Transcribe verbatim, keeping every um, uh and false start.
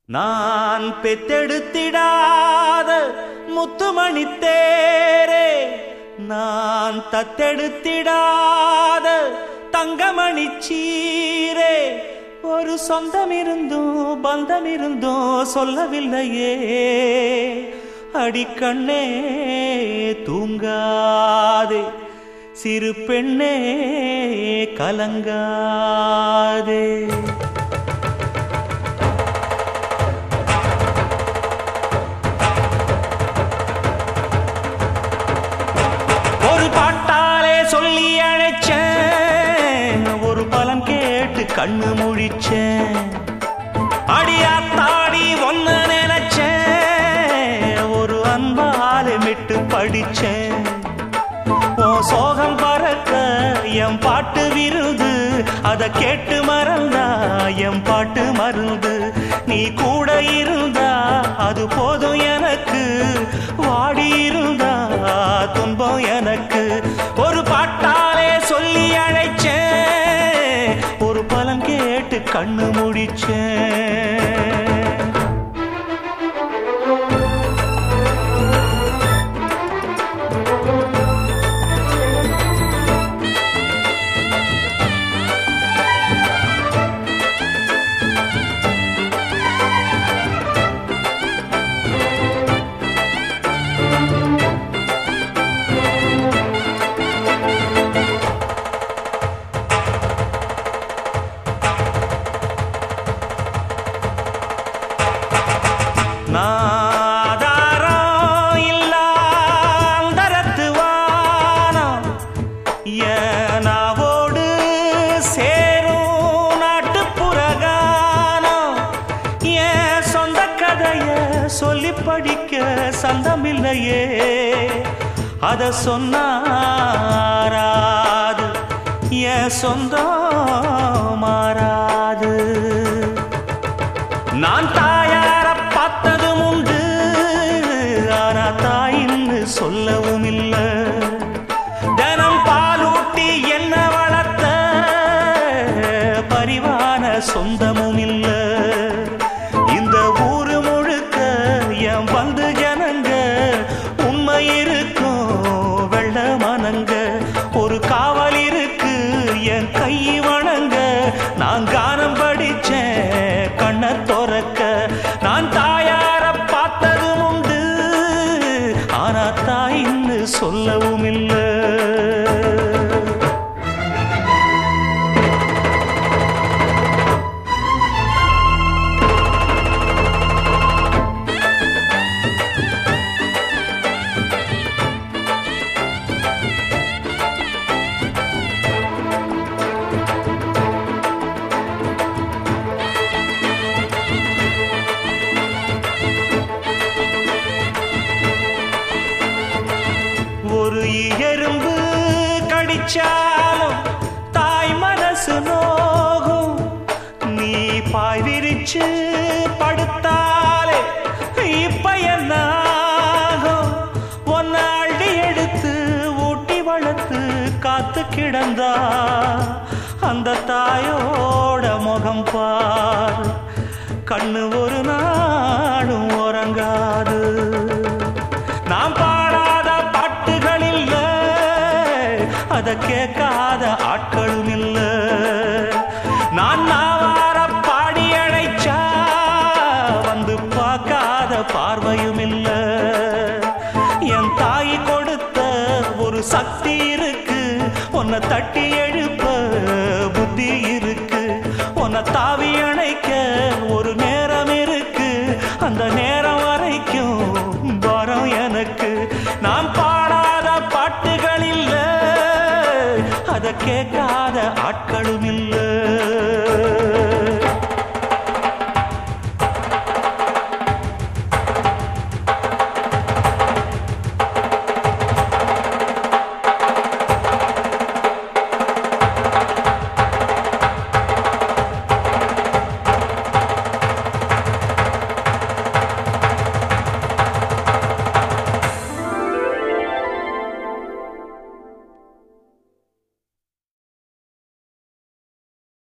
நான் பெத்தெடுத்திடாத முத்துமணி தேரே, நான் தத்தெடுத்திடாத தங்கமணி சீரே, ஒரு சொந்தம் இருந்தும் பந்தம் இருந்தும் சொல்லவில்லையே. அடிக்கண்ணே தூங்காதே, சிறு பெண்ணே கலங்காதே. ஒரு பாட்டாலே சொல்லி அழைச்சேன், ஒரு பலன் கேட்டு கண்ணு முழிச்சேன். அடியாத்தாடி ஒன்ன நினைச்சேன், ஒரு அன்பாலே மிட்டு படிச்சேன். ஓ சோகம் பறக்க என் பாட்டு விருது, அத கேட்டு மறந்தா என் பாட்டு மருந்து. நீ கூட இருந்தா அது போதும் எனக்கு, வாடி இருந்தா துன்பம் எனக்கு. ஒரு பாட்டாலே சொல்லி அழைச்சேன், ஒரு பலன் கேட்டு கண்ணு முடிச்சேன். நாதாரம் இல்லாந்தரத்து வானம், ஏனாவோடு சேரும் நாட்டுப்புற கானம். என் சொந்த கதைய சொல்லி படிக்க சந்தமில்லையே, அத சொன்னாராது என் சொந்தம் மாறாது. நான் தாயார பார்த்ததும் உண்டு, ஆனா தாயின்னு சொல்லவும் இல்லை. தினம் பாலூட்டி என்ன வளர்த்த பரிவான சொந்தமும் இல்லை. இந்த ஊரு முழுக்க என் வந்து ஜனங்க, உண்மை இருக்கும் வெள்ள மனங்க. ஒரு காவல் இருக்கு என் கை வணங்க, நான் கானம் படிச்சேன் கண்ண தோறக்க. நான் தாயார பார்த்ததும் உண்டு, ஆனா தாயின்னு சொல்லவும் இல்லை. ஒரு எறும்பு கடிச்சாலும் தாய் மனசு நோகும். நீ பாய் விரிச்சு படுத்தாலே இப்ப என்ன ஆகும்? ஒன்ன அள்ளி எடுத்து ஊட்டி வளர்த்து காத்து கிடந்தா அந்த தாயோட முகம் பார், கண்ணு ஒரு நாடும் உறங்காது. நாம் பாடாத பாட்டுகள் இல்ல, அத கேட்காத ஆட்களும் இல்ல. நான் நாவார பாடி அழைச்சா வந்து பார்க்காத பார்வையும் இல்ல. என் தாய் கொடுத்த ஒரு சக்தி இருக்கு, உன்னை தட்டி எழுப்ப புத்தி இருக்கு. உன்னை தாவி அணைக்க ஒரு